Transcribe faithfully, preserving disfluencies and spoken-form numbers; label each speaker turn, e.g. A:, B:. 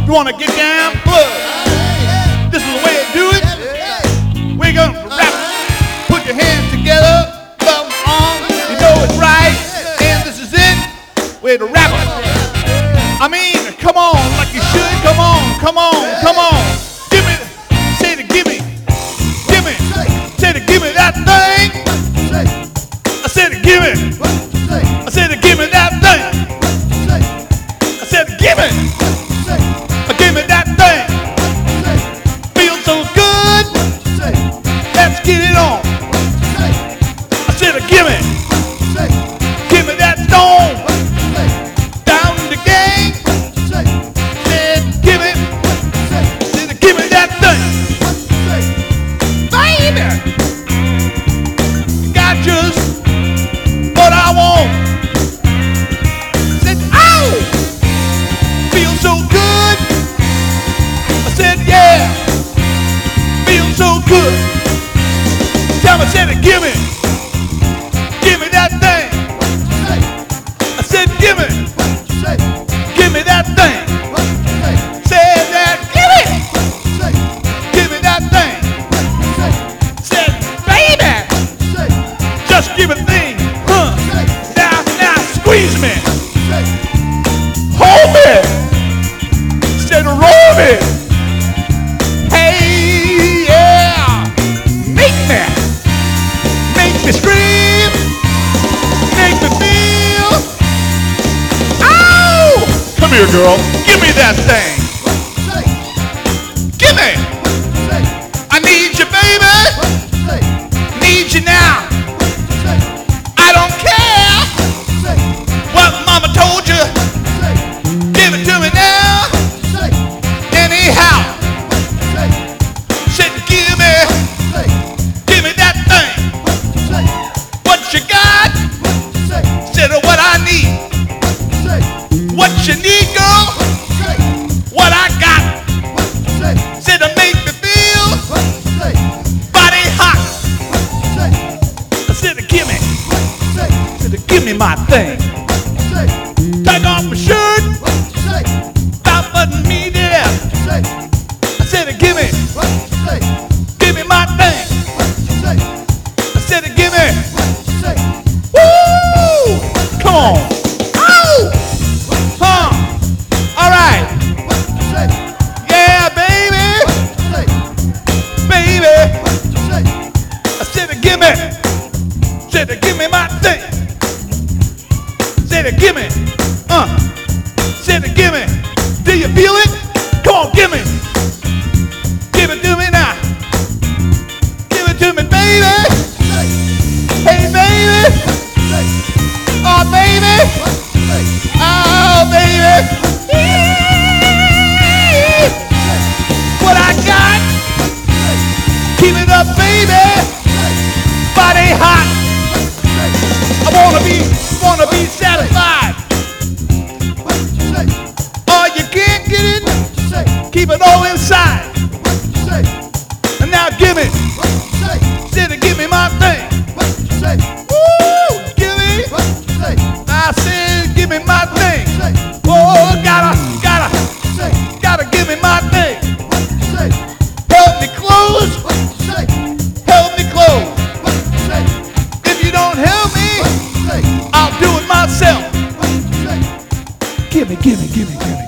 A: You wanna get down? Blood. This is the way to do it. We're gonna rap. Put your hands together, thumb on. You know it's right, and this is it. Way to rap it. I mean, come on, like you should. Come on, come on, come on. Give me, say to give me, give me, say to give me that thing. I said to give me, I said to give me that thing. I said to give me, give me that thing. Feels so good. Let's get it on. I said to give me, give me that stone. Down the gang. Said give me, said to give me that thing. Baby, got just what I want. Said ow, feels so good. I said yeah, feels so good. Tell me, said to give me, give me that thing. I said give me, give me that thing. Said that give me, give me that thing. Said baby, just give it thing. Huh? Now, now squeeze me, hold me, said roll me. Hey yeah, make me, make me scream, make me feel. Ow! Come here, girl. Give me that thing. Give me. I need you, baby. Need you now. I don't care what mama told you. Give it to me now. Anyhow. Said give me, give me that thing. What you got? Said what I need. What you need, girl? What I got? Said to make me feel body hot. I said to give me, said to give me my thing. Take off my shirt, stop button me there. I said to give me, give me my thing. I said to give me, woo! Come on. Ow! Huh? All right. Yeah, baby. Baby. I said to give me, said to give me my thing. Said to give me, uh. Said to give me. Do you feel it? Come on, give me. Give it to me now. Give it to me, baby. Hey, baby. Oh, baby. Oh, baby. What I got? Keep it up, baby. Body hot. I wanna be, wanna be satisfied. Oh, you can't get it. Keep it all inside. And now give me. Said to give me my thing. Woo! Give me. I said give me my thing. Oh, gotta, gotta, gotta give me my thing. Help me close. Help me close. If you don't help me, I'll do it myself. Give me, give me, give me, give me.